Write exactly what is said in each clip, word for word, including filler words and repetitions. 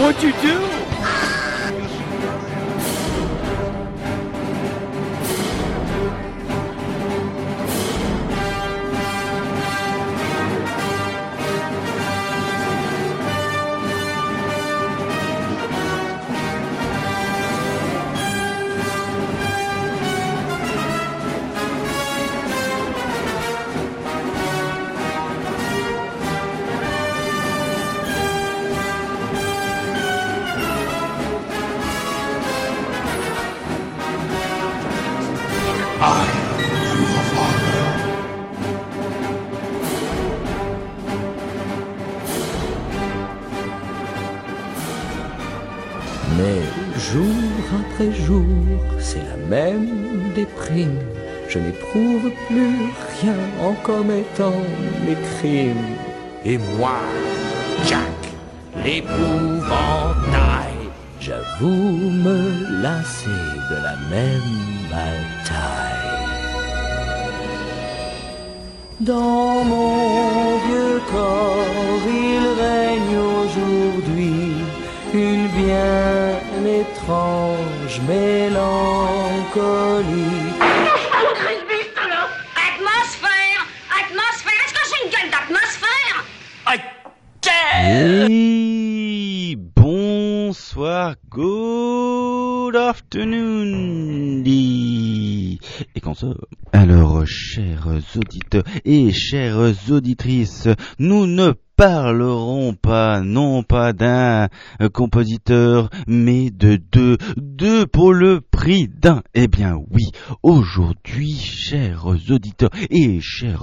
What'd you do? Mais jour après jour, c'est la même déprime. Je n'éprouve plus rien en commettant mes crimes. Et moi, Jack, l'épouvantail, j'avoue me lasser de la même bataille. Dans mon vieux corps, il règne aujourd'hui une bien étrange mélancolie. Atmosphère, atmosphère, est-ce que j'ai une gueule d'atmosphère? Et bonsoir, good afternoon, dit. Et qu'on se... Alors, chers auditeurs et chères auditrices, nous ne parlerons pas, non pas d'un compositeur, mais de deux, deux pour le prix d'un. Eh bien oui, aujourd'hui, chers auditeurs et chères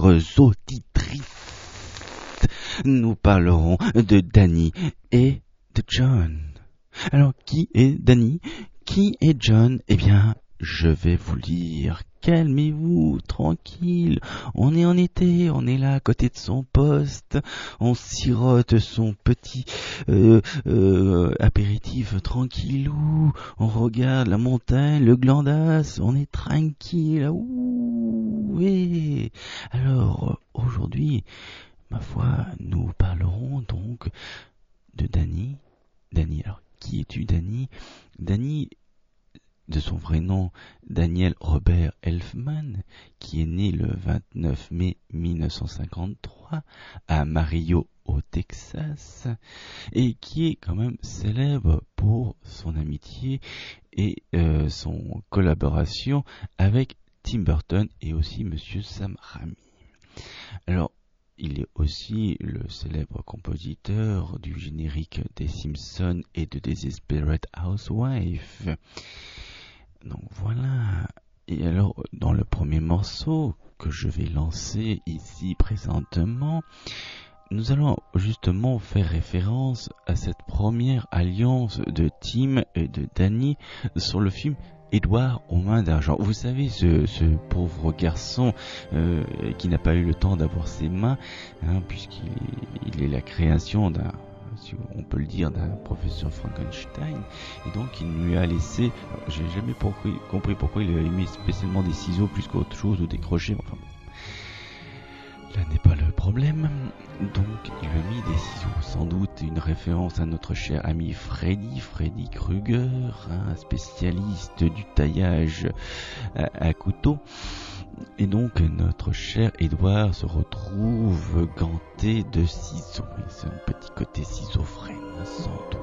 auditrices, nous parlerons de Danny et de John. Alors, qui est Danny? Qui est John? Eh bien, je vais vous lire. Calmez-vous, tranquille, on est en été, on est là à côté de son poste, on sirote son petit euh, euh, apéritif tranquillou, on regarde la montagne, le Glandas, on est tranquille, ouh, oui. Alors, aujourd'hui, ma foi, nous parlerons donc de Danny. Danny, alors, qui es-tu, Danny? Danny, de son vrai nom, Daniel Robert Elfman, qui est né le vingt-neuf mai mille neuf cent cinquante-trois à Amarillo, au Texas, et qui est quand même célèbre pour son amitié et euh, son collaboration avec Tim Burton et aussi Monsieur Sam Raimi. Alors, il est aussi le célèbre compositeur du générique des Simpsons et de Desperate Housewives. Donc voilà. Et alors, dans le premier morceau que je vais lancer ici présentement, nous allons justement faire référence à cette première alliance de Tim et de Danny sur le film Édouard aux mains d'argent. Vous savez, ce, ce pauvre garçon euh, qui n'a pas eu le temps d'avoir ses mains, hein, puisqu'il est, il est la création d'un, si on peut le dire, d'un professeur Frankenstein, et donc il lui a laissé, j'ai jamais compris, compris pourquoi il a mis spécialement des ciseaux plus qu'autre chose, ou des crochets, enfin, là n'est pas le problème. Donc il a mis des ciseaux, sans doute une référence à notre cher ami Freddy, Freddy Krueger, un spécialiste du taillage à, à couteau. Et donc notre cher Edouard se retrouve ganté de ciseaux. Et c'est un petit côté schizophrène, sans doute.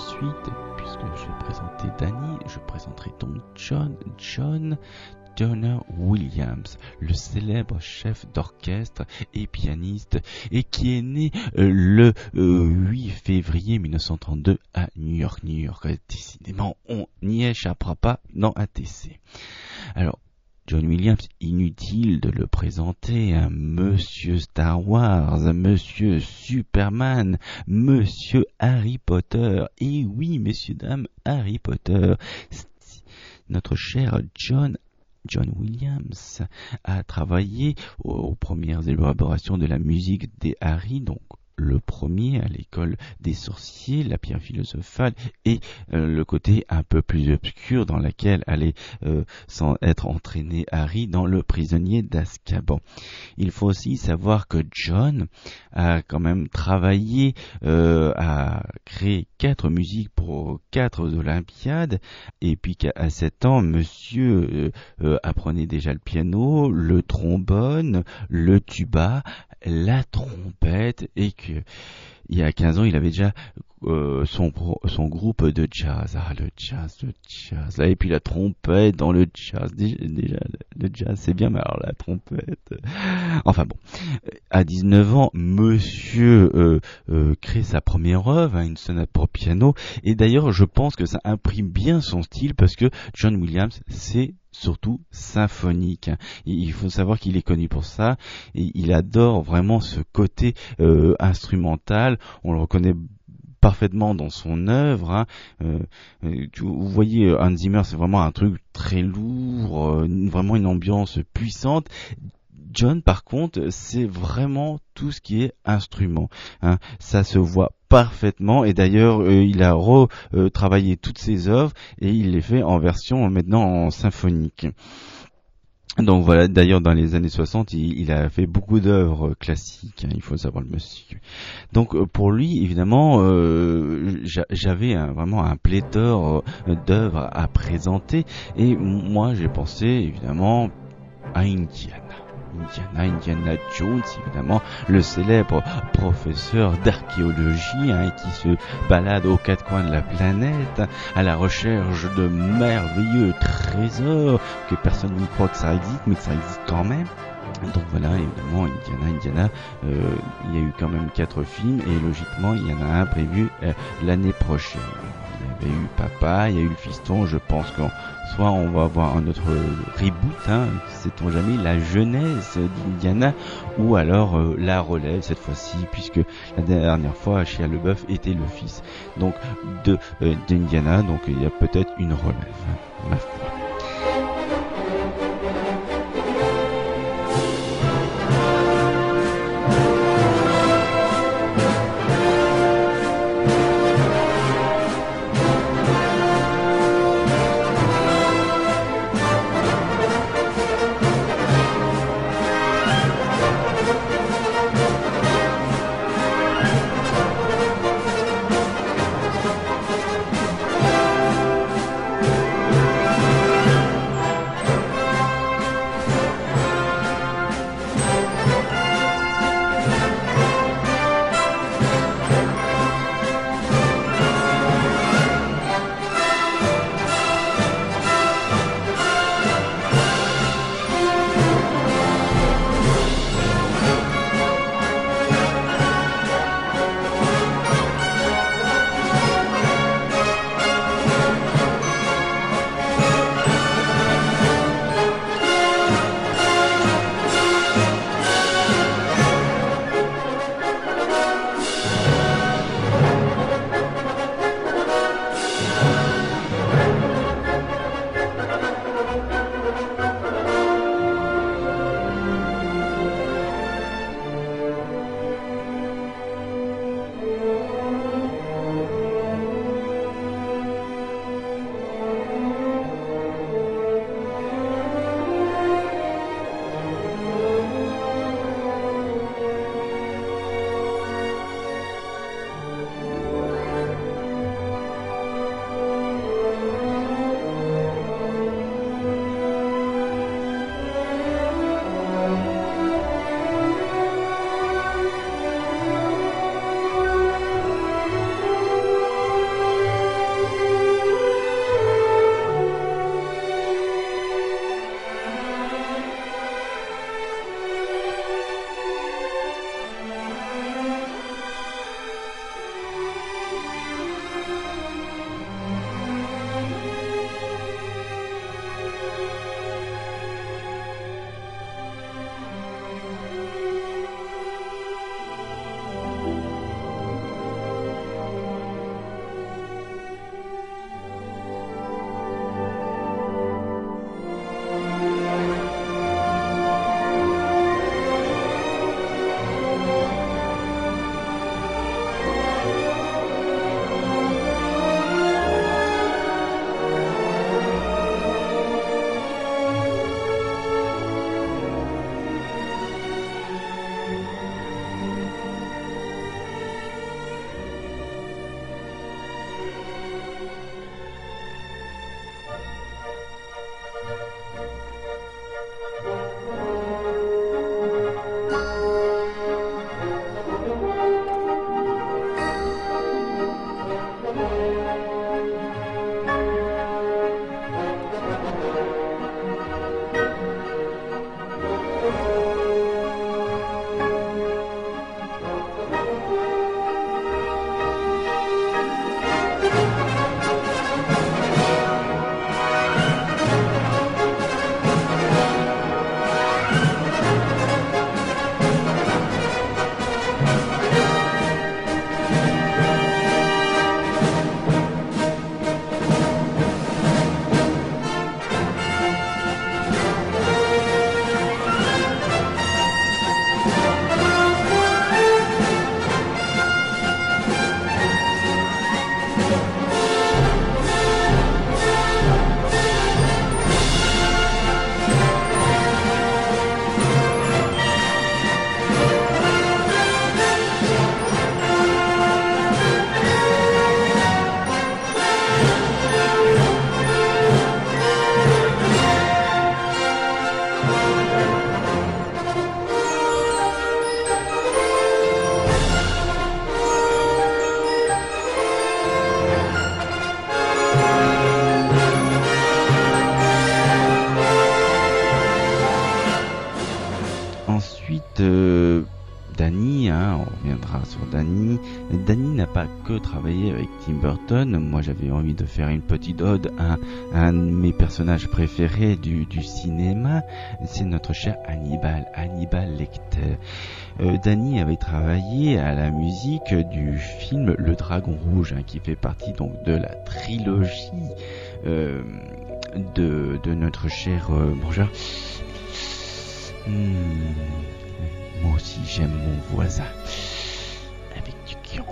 ensuite, puisque je présentais Danny, je présenterai donc John, John Donner Williams, le célèbre chef d'orchestre et pianiste, et qui est né euh, le euh, huit février mille neuf cent trente-deux à New York, New York. Décidément, on n'y échappera pas dans A T C. Alors, John Williams, inutile de le présenter, hein, Monsieur Star Wars, Monsieur Superman, Monsieur Harry Potter, et oui, messieurs, dames, Harry Potter. Notre cher John John Williams a travaillé aux, aux premières élaborations de la musique des Harry, donc le premier à l'école des sorciers, la pierre philosophale, et euh, le côté un peu plus obscur dans lequel allait euh, sans être entraîné Harry dans le prisonnier d'Azkaban. Il faut aussi savoir que John a quand même travaillé euh, à créer quatre musiques pour quatre Olympiades, et puis qu'à sept ans, monsieur euh, euh, apprenait déjà le piano, le trombone, le tuba, la trompette, et que il y a quinze ans, il avait déjà euh, son, son groupe de jazz. Ah, le jazz, le jazz. Là, et puis la trompette dans le jazz. Déjà, déjà le jazz, c'est bien, mais alors la trompette... Enfin bon. À dix-neuf ans, monsieur euh, euh, crée sa première œuvre, hein, une sonate pour piano. Et d'ailleurs, je pense que ça imprime bien son style, parce que John Williams, c'est surtout symphonique. Il faut savoir qu'il est connu pour ça, et il adore vraiment ce côté euh, instrumental. On le reconnaît parfaitement dans son œuvre. Hein. Euh, vous voyez, Hans Zimmer, c'est vraiment un truc très lourd, euh, vraiment une ambiance puissante. John, par contre, c'est vraiment tout ce qui est instrument. Hein. Ça se voit parfaitement, et d'ailleurs, euh, il a retravaillé euh, toutes ses œuvres, et il les fait en version maintenant en symphonique. Donc voilà, d'ailleurs dans les années soixante, il, il a fait beaucoup d'œuvres classiques, hein, il faut savoir le monsieur. Donc pour lui, évidemment, euh, j'avais un, vraiment un pléthore d'œuvres à présenter, et moi j'ai pensé évidemment à Indiana. Indiana, Indiana Jones, évidemment, le célèbre professeur d'archéologie, hein, qui se balade aux quatre coins de la planète à la recherche de merveilleux trésors que personne n'y croit que ça existe, mais que ça existe quand même. Donc voilà, évidemment, Indiana, Indiana, euh, il y a eu quand même quatre films, et logiquement, il y en a un prévu euh, l'année prochaine. Il y avait eu Papa, il y a eu le fiston, je pense qu'en soit on va avoir un autre reboot, hein, sait-on jamais, la jeunesse d'Indiana, ou alors euh, la relève cette fois-ci, puisque la dernière fois Shia LaBeouf était le fils donc de euh, d'Indiana, donc il y a peut-être une relève, hein, ma foi. sur Danny. Danny n'a pas que travaillé avec Tim Burton. Moi, j'avais envie de faire une petite ode à, à un de mes personnages préférés du, du cinéma. C'est notre cher Hannibal, Hannibal Lecter. Euh, Danny avait travaillé à la musique du film Le Dragon Rouge, hein, qui fait partie donc de la trilogie euh, de, de notre cher euh, Bonjour. Hmm. Moi aussi j'aime mon voisin avec du Chianti.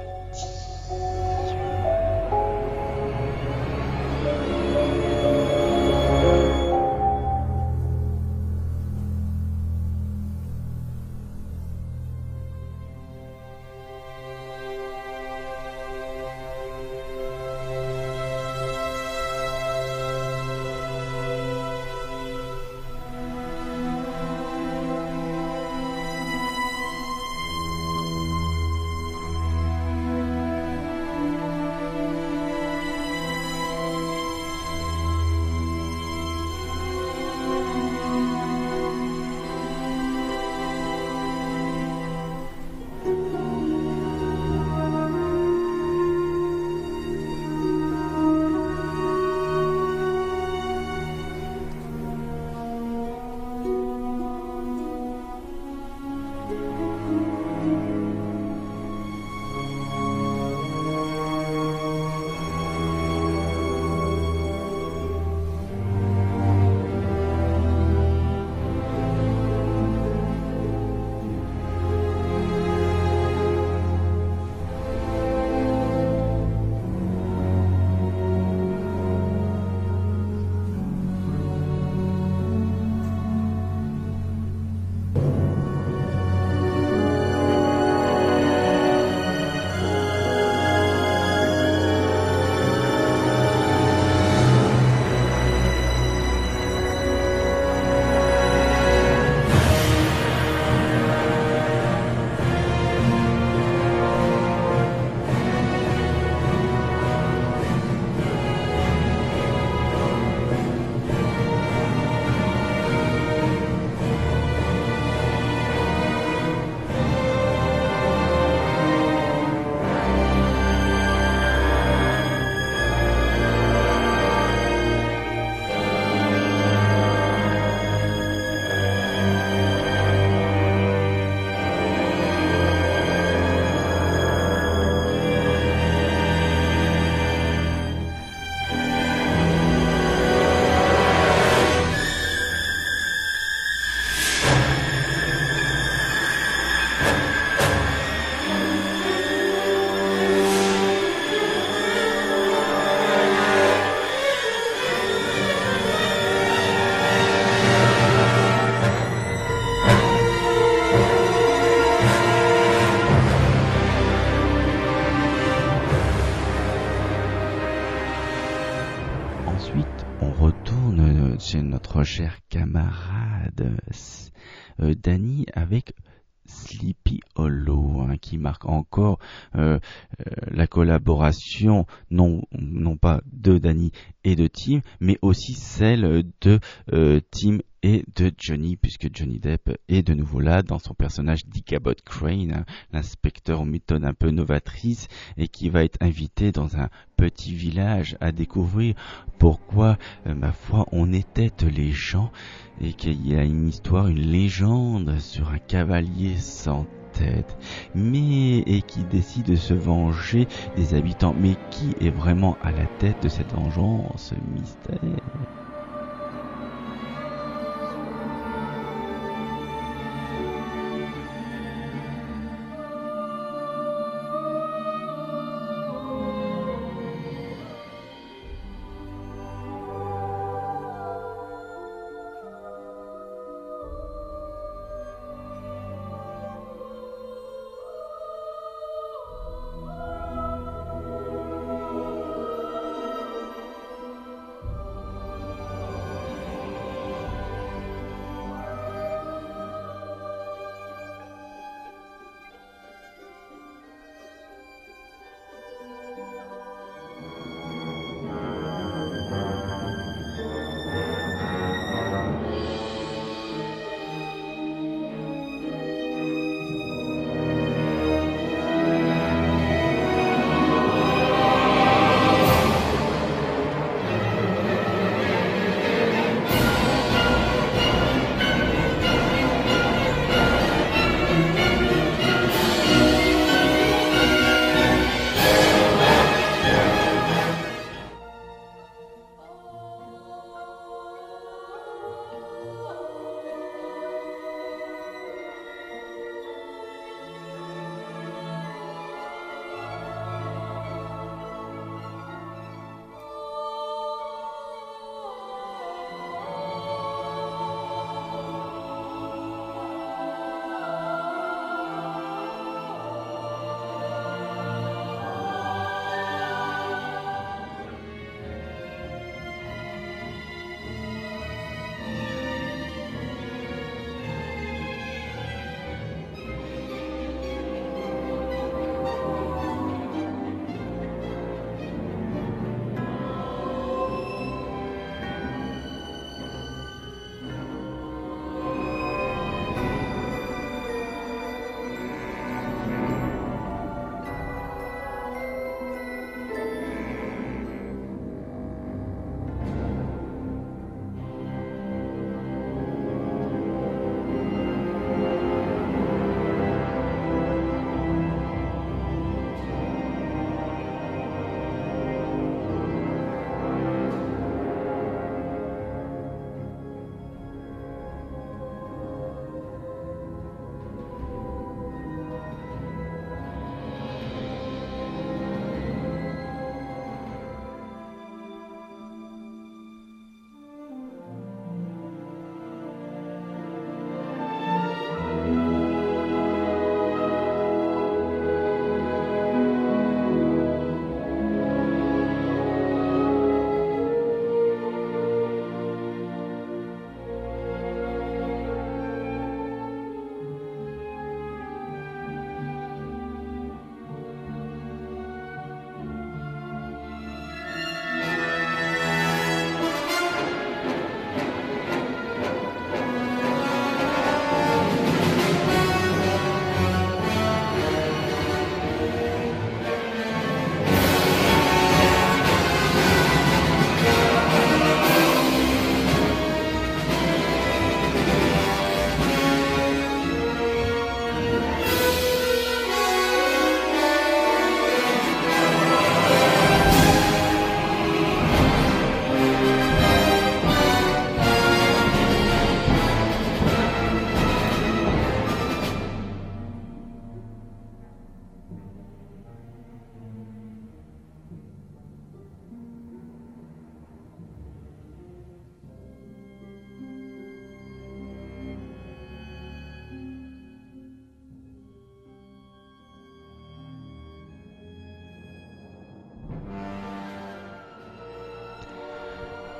Chez notre cher camarade euh, Danny avec Sleepy Hollow, hein, qui marque encore euh, euh, la collaboration non, non pas de Danny et de Tim, mais aussi celle de euh, Tim et de Johnny, puisque Johnny Depp est de nouveau là dans son personnage d'Ichabod Crane, hein, l'inspecteur aux méthodes un peu novatrices, et qui va être invité dans un petit village à découvrir pourquoi, euh, ma foi, on étête les gens, et qu'il y a une histoire, une légende sur un cavalier sans tête, mais et qui décide de se venger des habitants. Mais qui est vraiment à la tête de cette vengeance? Mystère.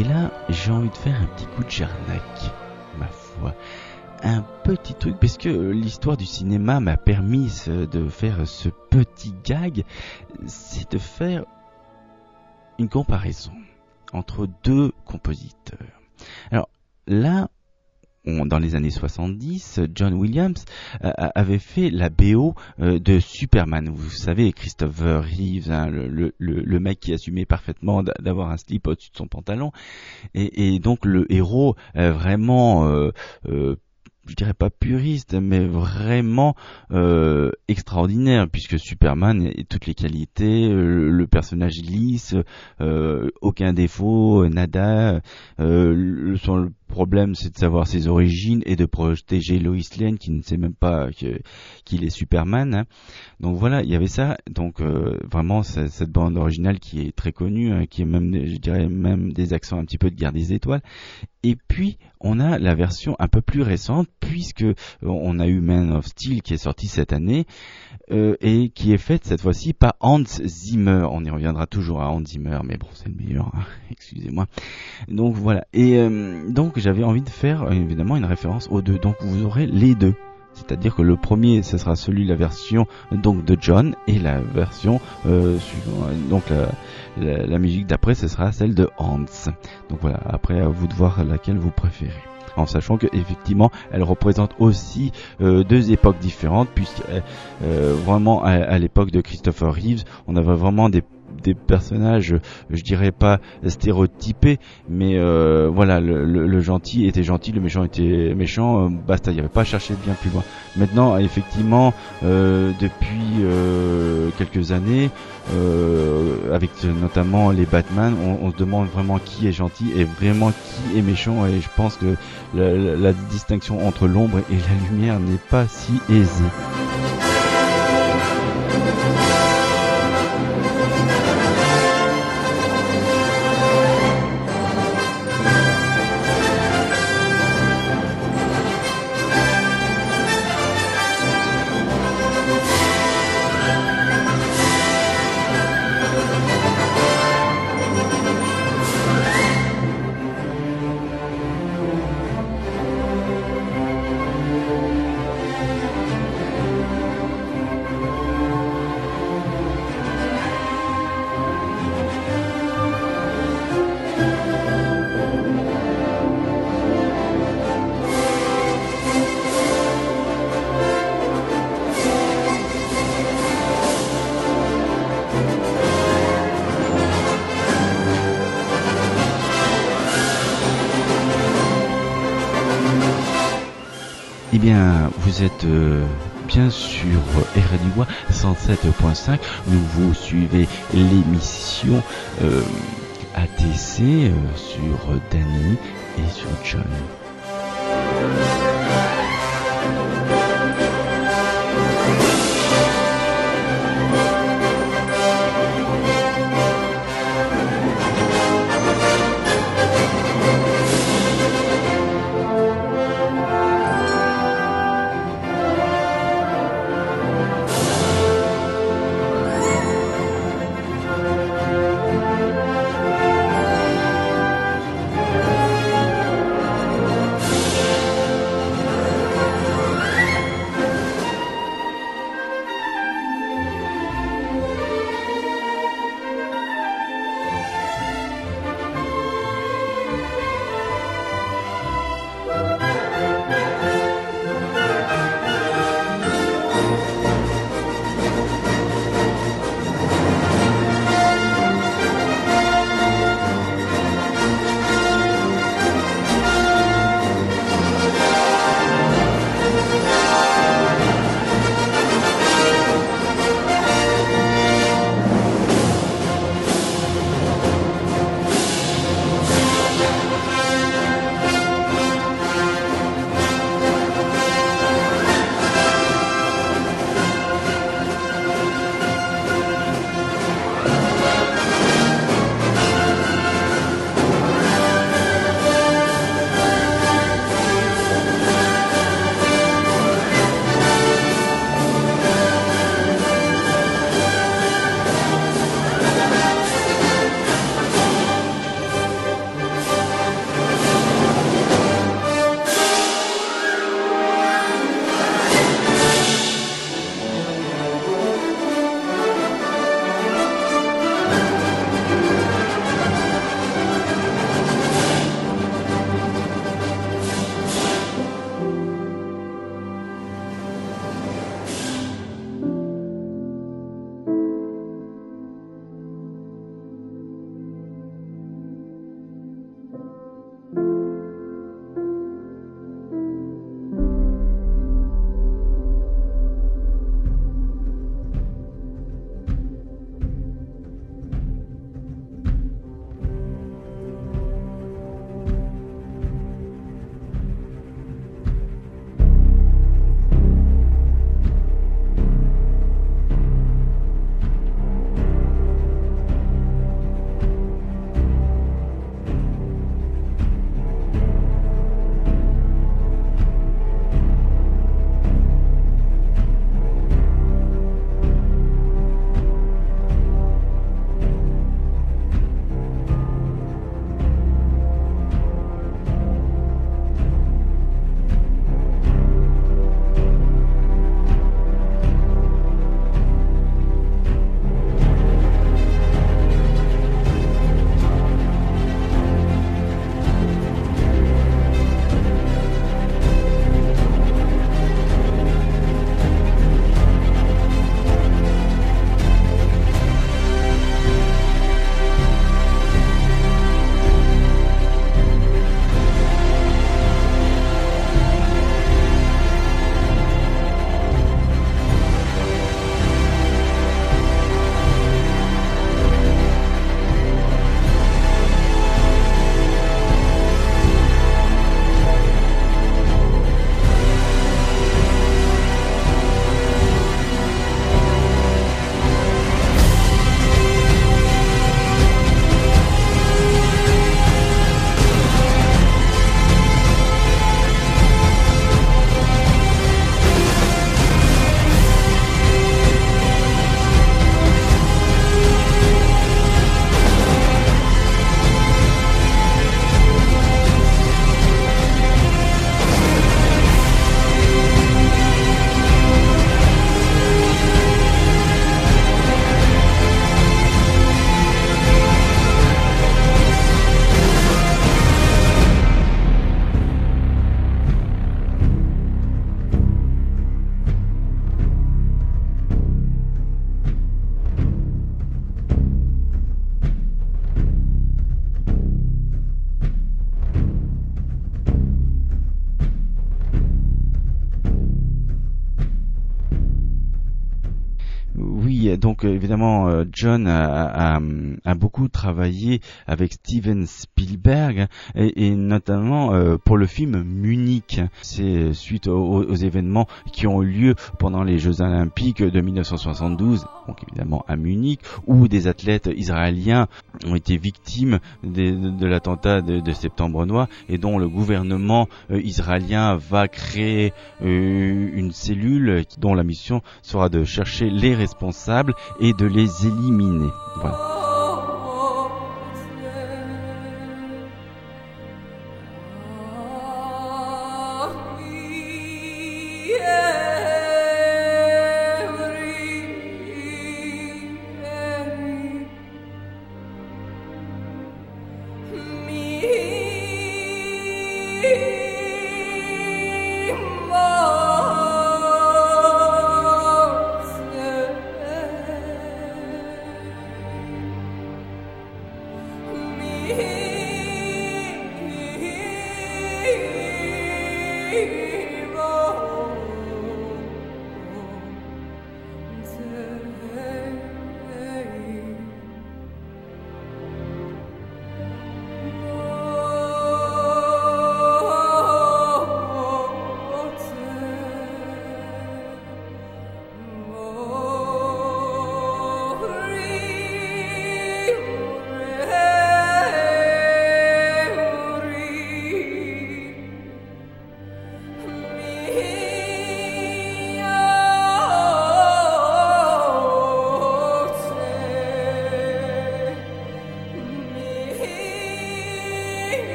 Et là, j'ai envie de faire un petit coup de Jarnac, ma foi. Un petit truc, parce que l'histoire du cinéma m'a permis de faire ce petit gag, c'est de faire une comparaison entre deux compositeurs. Alors là, on, dans les années soixante-dix, John Williams euh, avait fait la B O euh, de Superman. Vous savez, Christopher Reeves, hein, le, le, le mec qui assumait parfaitement d'avoir un slip au-dessus de son pantalon, et, et donc le héros euh, vraiment... Euh, euh, je dirais pas puriste, mais vraiment euh, extraordinaire, puisque Superman a toutes les qualités, euh, le personnage lisse, euh, aucun défaut, nada. Euh, le, son problème, c'est de savoir ses origines et de protéger Lois Lane, qui ne sait même pas que, qu'il est Superman. Hein. Donc voilà, il y avait ça. Donc euh, vraiment, cette bande originale qui est très connue, hein, qui est même, je dirais même des accents un petit peu de Guerre des Étoiles. Et puis, on a la version un peu plus récente, puisque on a eu Man of Steel qui est sorti cette année, euh, et qui est faite cette fois-ci par Hans Zimmer. On y reviendra toujours à Hans Zimmer, mais bon, c'est le meilleur, hein, excusez-moi. Donc voilà. Et euh, donc, j'avais envie de faire, évidemment, une référence aux deux. Donc, vous aurez les deux. C'est-à-dire que le premier, ce sera celui, la version donc de John, et la version euh, donc la, la, la musique d'après, ce sera celle de Hans. Donc voilà, après à vous de voir laquelle vous préférez. En sachant que effectivement, elle représente aussi euh, deux époques différentes, puisque euh, vraiment à, à l'époque de Christopher Reeves, on avait vraiment des des personnages, je dirais pas stéréotypés, mais euh, voilà, le, le, le gentil était gentil, le méchant était méchant, euh, basta, il n'y avait pas à chercher bien plus loin. Maintenant, effectivement, euh, depuis euh, quelques années, euh, avec notamment les Batman, on, on se demande vraiment qui est gentil et vraiment qui est méchant, et je pense que la, la, la distinction entre l'ombre et la lumière n'est pas si aisée. Eh bien, vous êtes euh, bien sur R D W cent sept point cinq. Nous vous suivez l'émission euh, A T C euh, sur Danny et sur John. Donc euh, évidemment, euh, John a, a, a beaucoup travaillé avec Steven Spielberg et, et notamment euh, pour le film Munich. C'est suite aux, aux événements qui ont eu lieu pendant les Jeux Olympiques de mille neuf cent soixante-douze, donc évidemment à Munich, où des athlètes israéliens ont été victimes de, de, de l'attentat de, de Septembre Noir et dont le gouvernement euh, israélien va créer euh, une cellule dont la mission sera de chercher les responsables et de les éliminer. Voilà.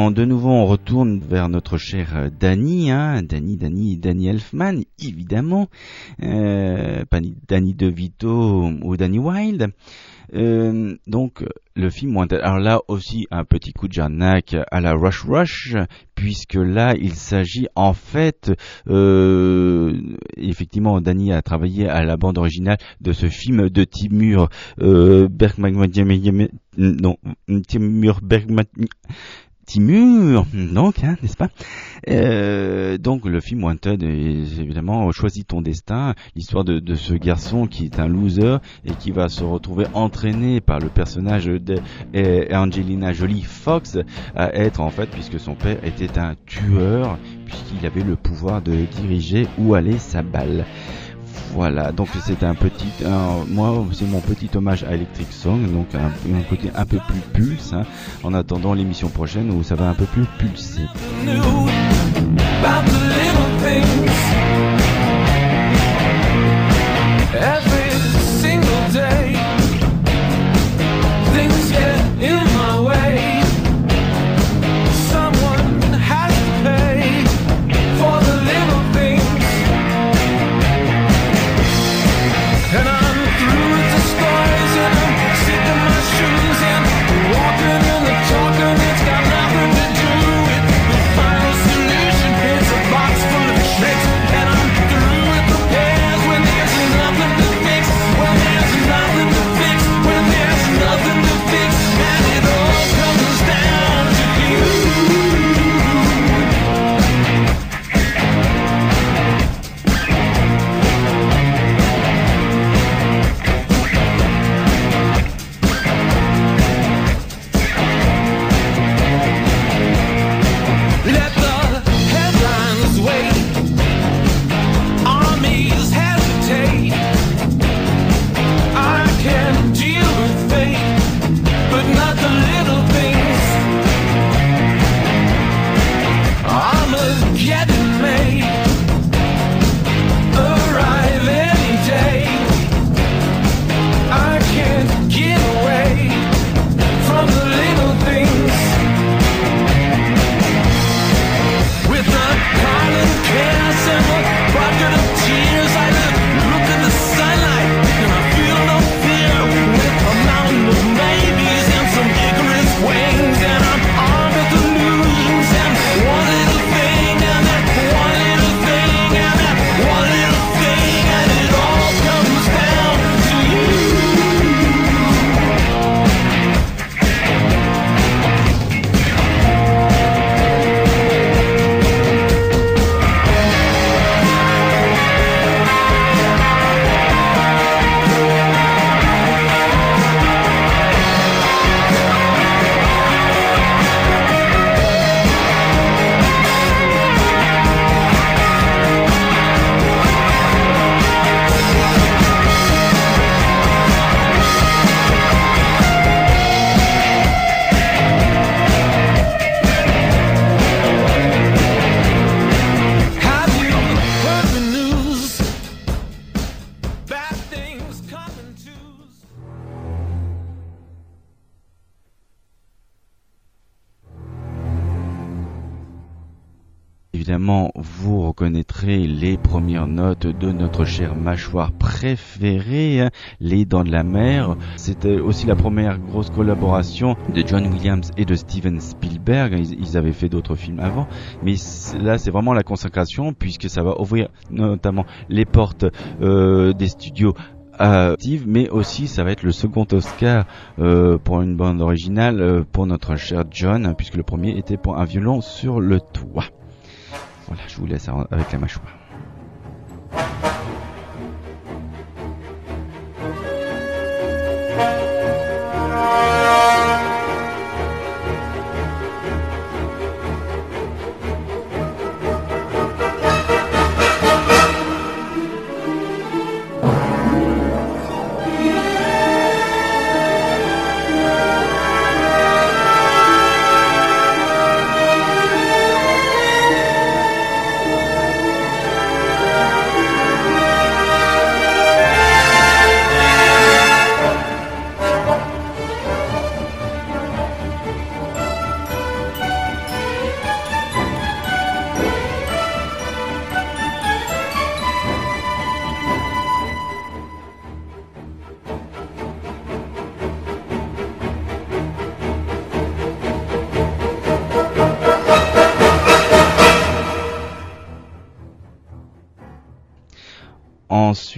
on, de nouveau, on retourne vers notre cher Danny, hein, Danny, Danny, Danny Elfman, évidemment, euh, pas Danny DeVito ou Danny Wilde. Euh, donc le film Wanted. Alors là aussi un petit coup de Jarnac à la Rush Rush, puisque là il s'agit en fait euh, effectivement Danny a travaillé à la bande originale de ce film de Timur euh, Bergman non Timur Bergman Timur, donc, hein, n'est-ce pas euh, Donc, le film Wanted est évidemment Choisis ton destin, l'histoire de, de ce garçon qui est un loser et qui va se retrouver entraîné par le personnage d'Angelina Jolie Fox à être, en fait, puisque son père était un tueur, puisqu'il avait le pouvoir de diriger où allait sa balle. Voilà, donc c'est un petit, un, moi c'est mon petit hommage à Electric Song, donc un, un côté un peu plus pulse, hein, en attendant l'émission prochaine où ça va un peu plus pulser. Évidemment, vous reconnaîtrez les premières notes de notre chère mâchoire préférée, hein, Les Dents de la Mer. C'était aussi la première grosse collaboration de John Williams et de Steven Spielberg. Ils, ils avaient fait d'autres films avant, mais là c'est vraiment la consécration, puisque ça va ouvrir notamment les portes euh, des studios Euh, mais aussi ça va être le second Oscar euh, pour une bande originale euh, pour notre cher John, puisque le premier était pour Un violon sur le toit. Voilà, je vous laisse avec la mâchoire.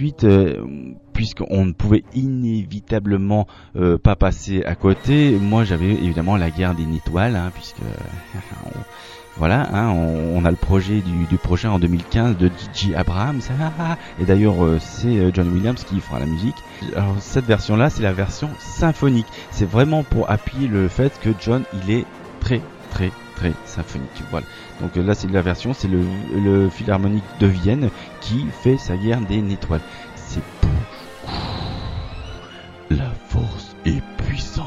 suite, euh, puisqu'on ne pouvait inévitablement euh, pas passer à côté, moi j'avais évidemment la guerre des étoiles, hein, puisque on, voilà, hein, on, on a le projet du, du prochain en deux mille quinze de D J Abrams, et d'ailleurs euh, c'est John Williams qui fera la musique. Alors cette version-là, c'est la version symphonique. C'est vraiment pour appuyer le fait que John, il est très très très symphonique. Voilà. Donc là, c'est la version, c'est le, le Philharmonique de Vienne qui fait sa guerre des étoiles. C'est la force est puissante.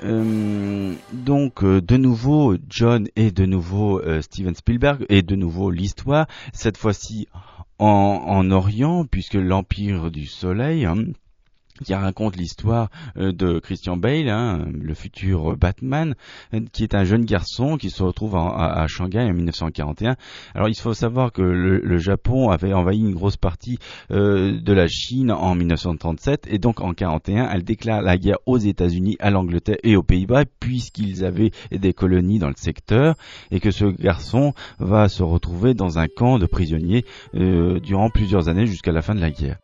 Euh, donc euh, de nouveau John et de nouveau euh, Steven Spielberg et de nouveau l'histoire, cette fois-ci en, en Orient, puisque l'Empire du Soleil, hein, qui raconte l'histoire euh, de Christian Bale, hein, le futur Batman, euh, qui est un jeune garçon qui se retrouve en, à, à Shanghai en dix-neuf cent quarante et un. Alors il faut savoir que le, le Japon avait envahi une grosse partie euh, de la Chine en dix-neuf cent trente-sept, et donc en quarante et un, elle déclare la guerre aux États-Unis, à l'Angleterre et aux Pays-Bas, puisqu'ils avaient des colonies dans le secteur, et que ce garçon va se retrouver dans un camp de prisonniers euh, durant plusieurs années jusqu'à la fin de la guerre.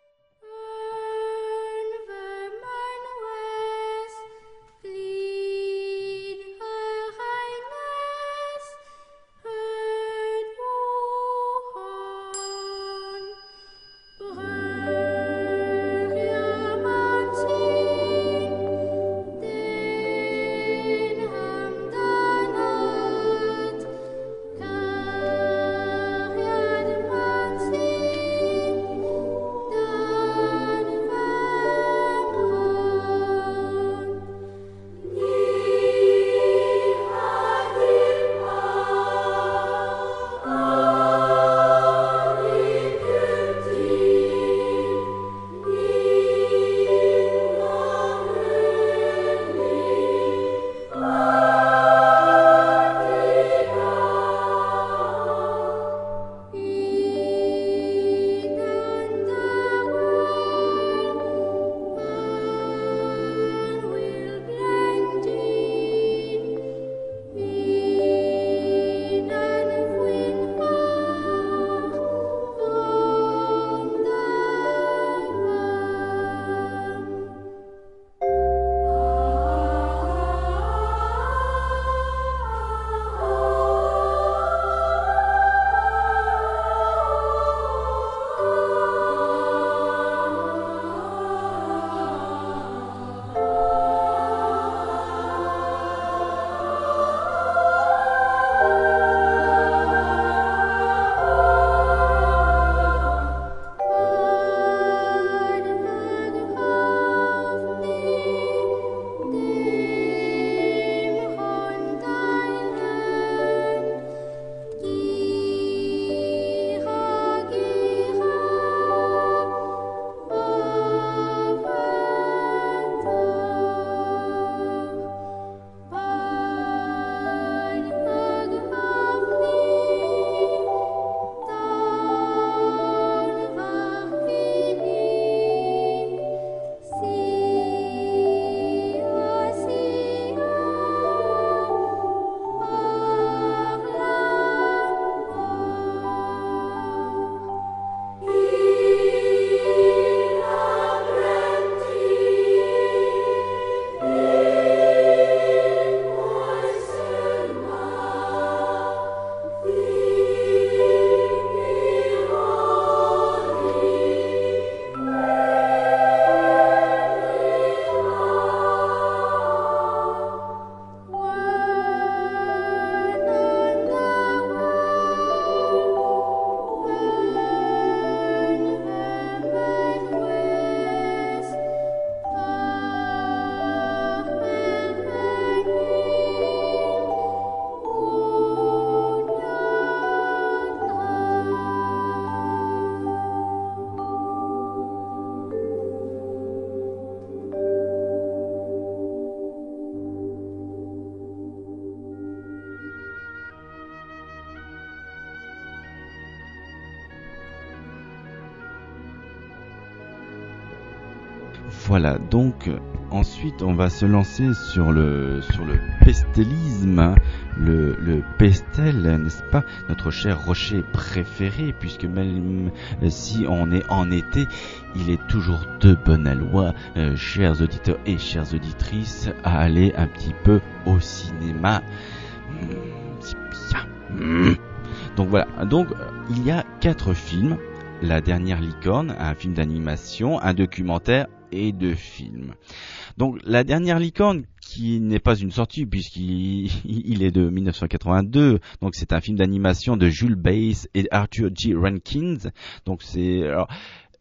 Voilà, donc ensuite on va se lancer sur le sur le pestelisme, hein, le, le pestel, n'est-ce pas, notre cher rocher préféré, puisque même si on est en été, il est toujours de bonne loi, euh, chers auditeurs et chères auditrices, à aller un petit peu au cinéma. Mmh, c'est bien. Mmh. Donc voilà, donc il y a quatre films. La dernière licorne, un film d'animation, un documentaire et deux films. Donc la dernière licorne, qui n'est pas une sortie puisqu'il il est de dix-neuf cent quatre-vingt-deux, donc c'est un film d'animation de Jules Bass et Arthur G. Rankins. Donc c'est alors,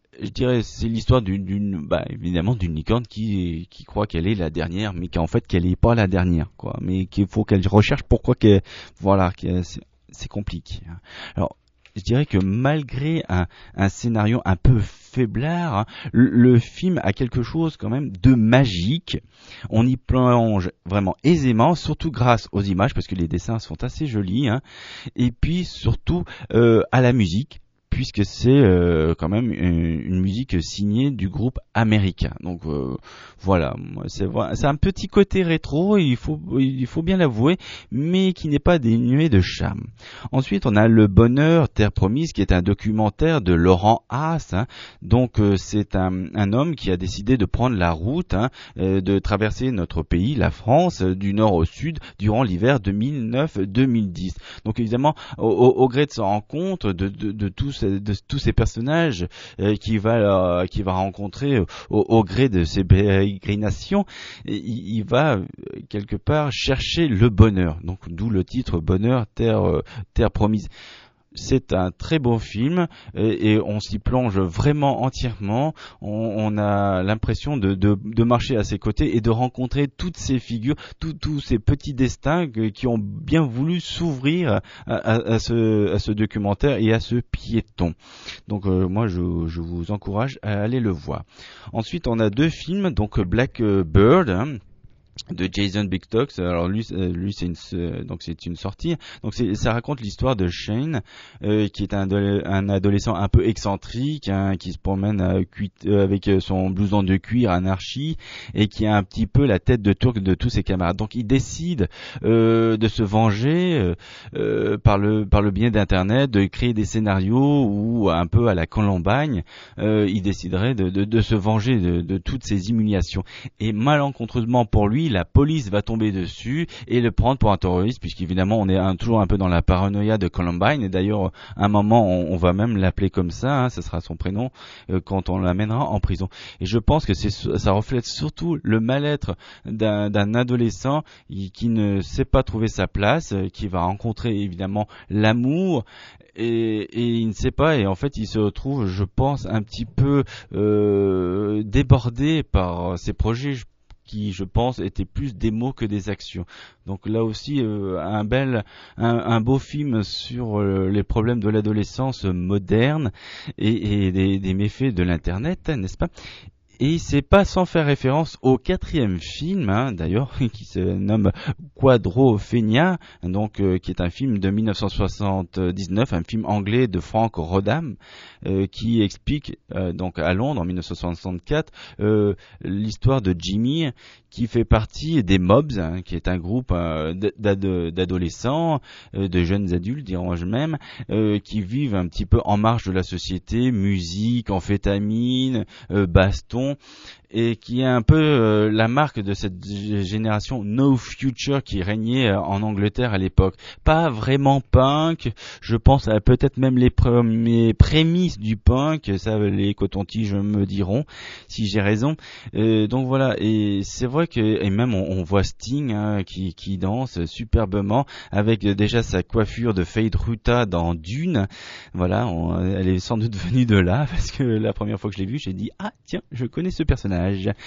je dirais, c'est l'histoire d'une, d'une bah, évidemment, d'une licorne qui, qui croit qu'elle est la dernière, mais qu'en fait, qu'elle est pas la dernière, quoi. Mais qu'il faut qu'elle recherche pourquoi qu'elle, voilà, qu'elle, c'est, c'est compliqué. Alors, je dirais que malgré un, un scénario un peu faiblard, hein, le, le film a quelque chose quand même de magique. On y plonge vraiment aisément, surtout grâce aux images, parce que les dessins sont assez jolis, hein, et puis surtout euh, à la musique, puisque c'est euh, quand même une, une musique signée du groupe américain. Donc euh, voilà, c'est, c'est un petit côté rétro, il faut, il faut bien l'avouer, mais qui n'est pas dénué de charme. Ensuite, on a Le Bonheur, Terre Promise, qui est un documentaire de Laurent Haas. Hein. Donc euh, c'est un, un homme qui a décidé de prendre la route, hein, euh, de traverser notre pays, la France, euh, du nord au sud, durant l'hiver deux mille neuf deux mille dix. Donc évidemment, au, au, au gré de sa rencontre, de, de, de tous de tous ces personnages euh, qu'il va euh, qu'il va rencontrer euh, au, au gré de ses pérégrinations, il, il va euh, quelque part chercher le bonheur. Donc d'où le titre Bonheur, Terre euh, Terre Promise. C'est un très beau film et, et on s'y plonge vraiment entièrement. On, on a l'impression de, de, de marcher à ses côtés et de rencontrer toutes ces figures, tous ces petits destins que, qui ont bien voulu s'ouvrir à, à, à, ce, à ce documentaire et à ce piéton. Donc euh, moi je, je vous encourage à aller le voir. Ensuite on a deux films, donc Blackbird, hein, de Jason Bigtox. Alors lui, lui c'est une, donc c'est une sortie. Donc c'est, ça raconte l'histoire de Shane, euh, qui est un, un adolescent un peu excentrique, hein, qui se promène à, avec son blouson de cuir anarchie et qui a un petit peu la tête de turc de tous ses camarades. Donc il décide euh, de se venger euh, par le par le biais d'internet, de créer des scénarios où un peu à la Columbine, euh, il déciderait de, de, de se venger de, de toutes ces humiliations. Et malencontreusement pour lui, la police va tomber dessus et le prendre pour un terroriste, puisqu'évidemment on est un, toujours un peu dans la paranoïa de Columbine, et d'ailleurs à un moment on, on va même l'appeler comme ça, hein, ce sera son prénom euh, quand on l'amènera en prison. Et je pense que c'est, ça reflète surtout le mal-être d'un, d'un adolescent qui, qui ne sait pas trouver sa place, euh, qui va rencontrer évidemment l'amour, et, et il ne sait pas, et en fait il se retrouve, je pense, un petit peu euh, débordé par ses projets qui, je pense, étaient plus des mots que des actions. Donc là aussi, euh, un bel, un, un beau film sur euh, les problèmes de l'adolescence moderne et, et des, des méfaits de l'Internet, n'est-ce pas ? Et c'est pas sans faire référence au quatrième film, hein, d'ailleurs, qui se nomme Quadrophenia, donc euh, qui est un film de dix-neuf cent soixante-dix-neuf, un film anglais de Frank Rodham, euh, qui explique euh, donc à Londres en dix-neuf cent soixante-quatre euh, l'histoire de Jimmy, qui fait partie des Mobs, hein, qui est un groupe euh, d'ad- d'adolescents, euh, de jeunes adultes, dirais-je même, euh, qui vivent un petit peu en marge de la société, musique, amphétamine, euh, baston, et qui est un peu euh, la marque de cette génération No Future qui régnait euh, en Angleterre à l'époque. Pas vraiment punk, je pense à peut-être même les premiers prémices du punk, ça les cotons-tiges me diront si j'ai raison. Euh, donc voilà, et c'est vrai que, et même on, on voit Sting, hein, qui, qui danse superbement avec euh, déjà sa coiffure de Fade Ruta dans Dune. Voilà, on, elle est sans doute venue de là, parce que la première fois que je l'ai vue, j'ai dit ah tiens, je connais ce personnage.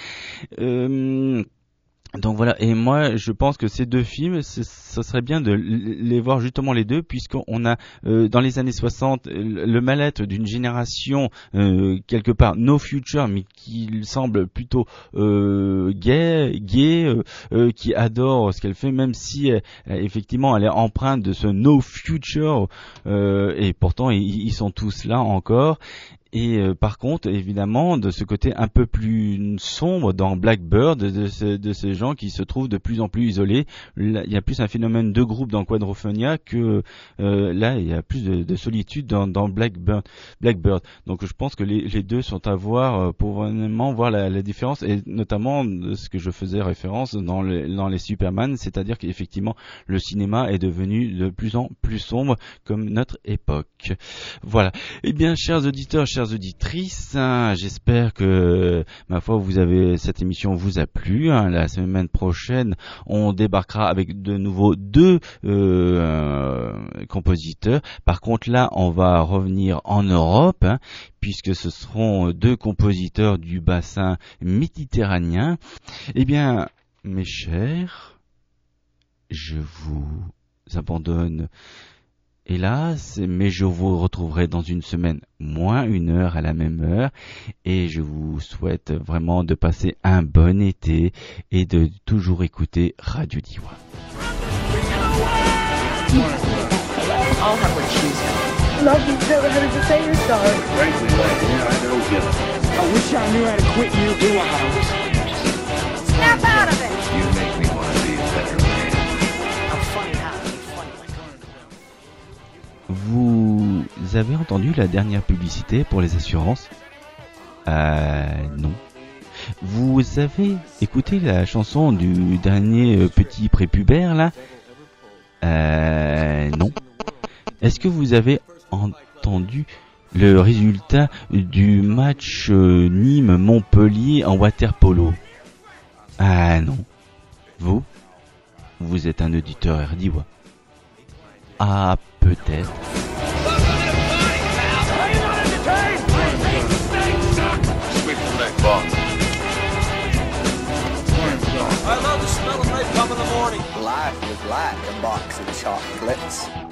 Euh, donc voilà, et moi je pense que ces deux films, ce serait bien de les voir justement les deux, puisqu'on a euh, dans les années soixante le mal-être d'une génération euh, quelque part no future, mais qui semble plutôt euh, gay, gay euh, euh, qui adore ce qu'elle fait, même si euh, effectivement elle est empreinte de ce no future, euh, et pourtant ils, ils sont tous là encore. Et euh, par contre, évidemment, de ce côté un peu plus sombre dans Blackbird, de, de, ce, de ces gens qui se trouvent de plus en plus isolés. Là, il y a plus un phénomène de groupe dans Quadrophenia que euh, là, il y a plus de, de solitude dans, dans Blackbird, Blackbird. Donc je pense que les, les deux sont à voir pour vraiment voir la, la différence, et notamment de ce que je faisais référence dans les, dans les Superman, c'est-à-dire qu'effectivement le cinéma est devenu de plus en plus sombre comme notre époque. Voilà. Eh bien, chers auditeurs, chers chères auditrices, hein, j'espère que, ma foi, vous avez cette émission vous a plu. Hein. La semaine prochaine, on débarquera avec de nouveau deux euh, euh, compositeurs. Par contre, là, on va revenir en Europe, hein, puisque ce seront deux compositeurs du bassin méditerranéen. Eh bien, mes chers, je vous abandonne. Hélas, mais je vous retrouverai dans une semaine, moins une heure à la même heure, et je vous souhaite vraiment de passer un bon été et de toujours écouter Radio Diwa. I'll have what she's got. Love you, never had to say you're sorry. Frankly, like, yeah, I don't get it. I wish I knew how to quit you. You know how to listen. Snap out of it! You make me want to be a better man. I'm funny how? I'm funny like Vous avez entendu la dernière publicité pour les assurances? Euh, non. Vous avez écouté la chanson du dernier euh, petit prépubère là? Euh, non. Est-ce que vous avez entendu le résultat du match euh, Nîmes-Montpellier en water-polo? Ah non. Vous? Vous êtes un auditeur R D I W A. Ah, peut-être. I love the smell of napalm in the morning. Life was like a box of chocolates.